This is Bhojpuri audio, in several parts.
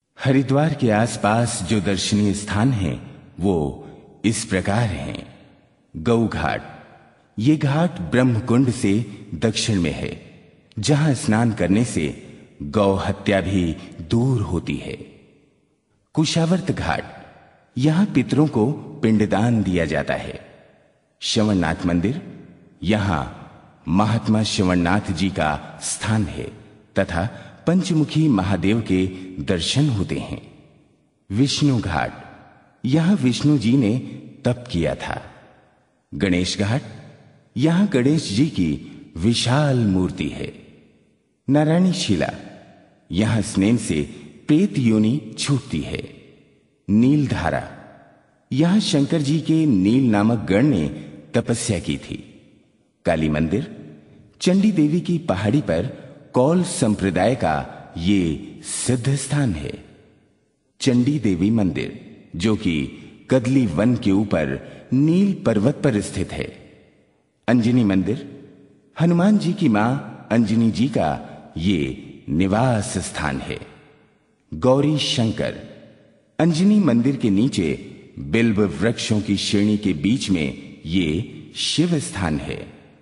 हरिद्वार के आसपास जो दर्शनीय स्थान हैं वो इस प्रकार हैं। गौ घाट, ये घाट ब्रह्मकुंड से दक्षिण में है, जहां स्नान करने से गौ हत्या भी दूर होती है। कुशावर्त घाट, यहां पितरों को पिंडदान दिया जाता है। श्रवणनाथ मंदिर, यहां महात्मा श्रवणनाथ जी का स्थान है तथा पंचमुखी महादेव के दर्शन होते हैं। विष्णु घाट, यहां विष्णु जी ने तप किया था। गणेश घाट, यहां गणेश जी की विशाल मूर्ति है। नारायणी शिला, यहां स्नान से प्रेत योनि छूटती है। नीलधारा, यहां शंकर जी के नील नामक गण ने तपस्या की थी। काली मंदिर, चंडी देवी की पहाड़ी पर कौल संप्रदाय का ये सिद्ध स्थान है। चंडी देवी मंदिर, जो कि कदली वन के ऊपर नील पर्वत पर स्थित है। अंजनी मंदिर, हनुमान जी की मां अंजनी जी का ये निवास स्थान है। गौरी शंकर, अंजनी मंदिर के नीचे बिल्व वृक्षों की श्रेणी के बीच में ये शिव स्थान है।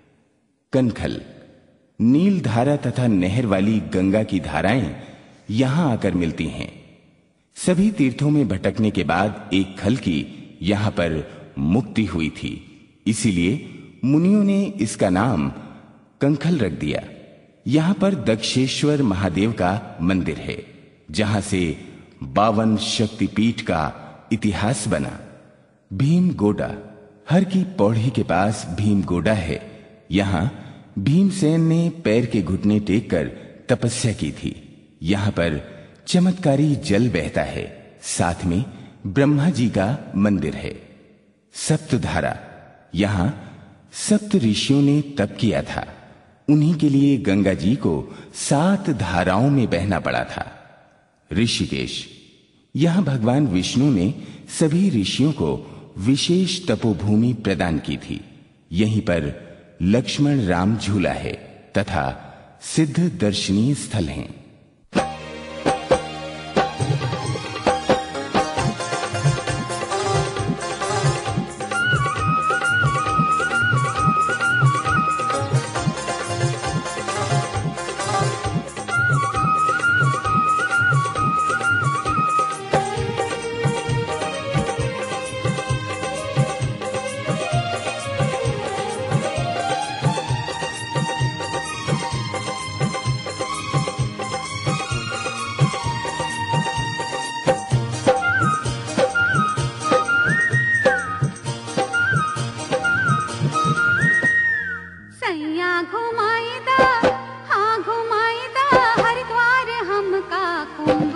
कनखल, नीलधारा तथा नहर वाली गंगा की धाराएं यहां आकर मिलती हैं। सभी तीर्थों में भटकने के बाद एक खल की यहां पर मुक्ति हुई थी, इसीलिए मुनियों ने इसका नाम कंखल रख दिया। यहां पर दक्षेश्वर महादेव का मंदिर है, जहां से 52 शक्तिपीठ का इतिहास बना। भीम गोडा, हर की पौड़ी के पास भीम गोडा है। यहां भीमसेन ने पैर के घुटने टेक कर तपस्या की थी। यहां पर चमत्कारी जल बहता है, साथ में ब्रह्मा जी का मंदिर है। सप्तधारा, यहां सप्त ऋषियों ने तप किया था। उन्हीं के लिए गंगा जी को 7 धाराओं में बहना पड़ा था। ऋषिकेश, यहां भगवान विष्णु ने सभी ऋषियों को विशेष तपोभूमि प्रदान की थी। यहीं पर लक्ष्मण राम झूला है तथा सिद्ध दर्शनीय स्थल हैं। घुमाईदा हरिद्वार हमका कुंभ